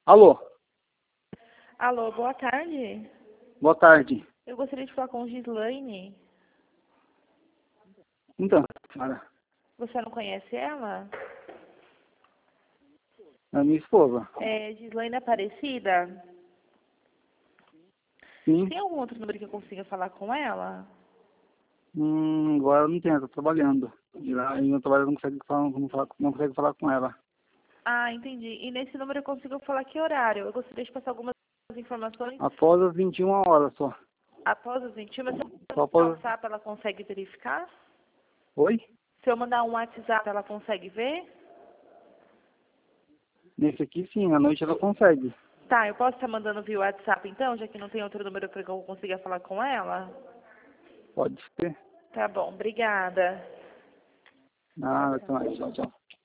Alô, Alô, boa tarde. boa tarde. Eu gostaria de falar com Gislaine. Então, senhora, Você não conhece ela? é minha esposa. É Gislaine Aparecida? Sim. Tem algum outro número que eu consiga falar com ela? Agora eu não tenho, tô trabalhando. E lá, e eu trabalho não consegue falar, não consegue falar com ela. Ah, entendi. E nesse número eu consigo falar que horário? Eu gostaria de passar algumas informações Após as 21 horas só. após as 21, mas se Só eu mandar um após... WhatsApp, ela consegue verificar? Oi? Se eu mandar um WhatsApp, ela consegue ver? Nesse aqui sim, à noite ela consegue. Tá, eu posso estar mandando via WhatsApp então, já que não tem outro número para que eu consiga falar com ela? Pode ser. Tá bom, obrigada. Nada, até mais. Tchau, tchau.